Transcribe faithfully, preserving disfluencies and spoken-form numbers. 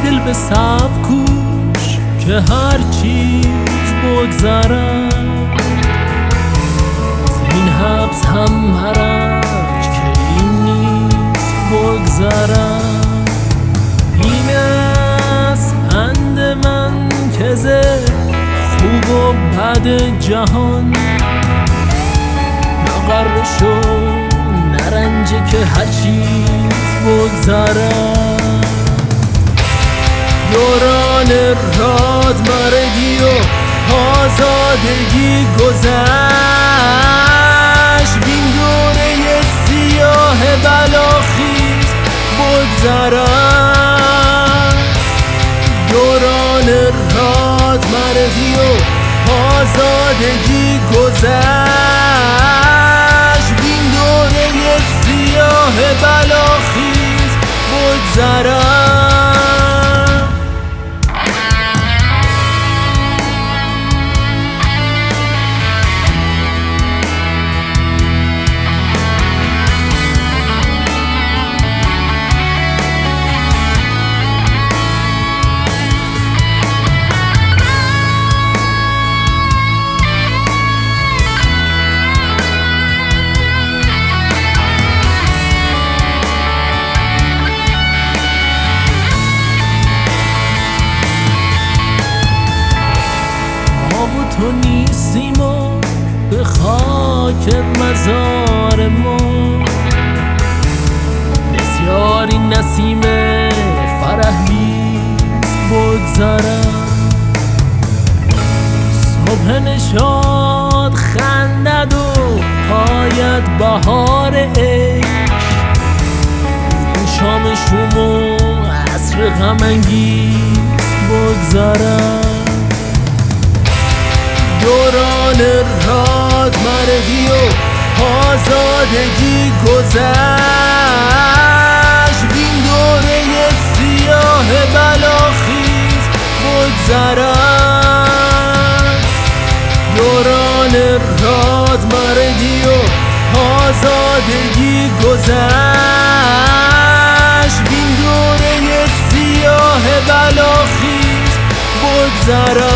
دل به صبر کوش که هر چیز بگذرد، این حبس هم مرج که این نیست بگذرد. این است پند من که ز خوب و بد جهان نغره شو نرنجه که هر چیز بگذرد. دوران راد مرگی و آزادگی گذشت، وین دوره سیاه بلاخیز بگذرد. دوران راد مرگی و آزادگی گذشت، وین دوره سیاه بلاخیز بگذرد. تو نیستیم و به خاک مزار ما بسیاری نسیم فرح‌انگیز بگذرد. صبح نشاط خندد و آید بهار عشق، این شام شوم و عصر غم‌انگیز بگذرد. دوران راد مرگی و آزادگی گذشت، وین دوره سیاه بلاخیز بگذرد. دوران راد مرگی و آزادگی گذشت، وین دوره سیاه بلاخیز بگذرد.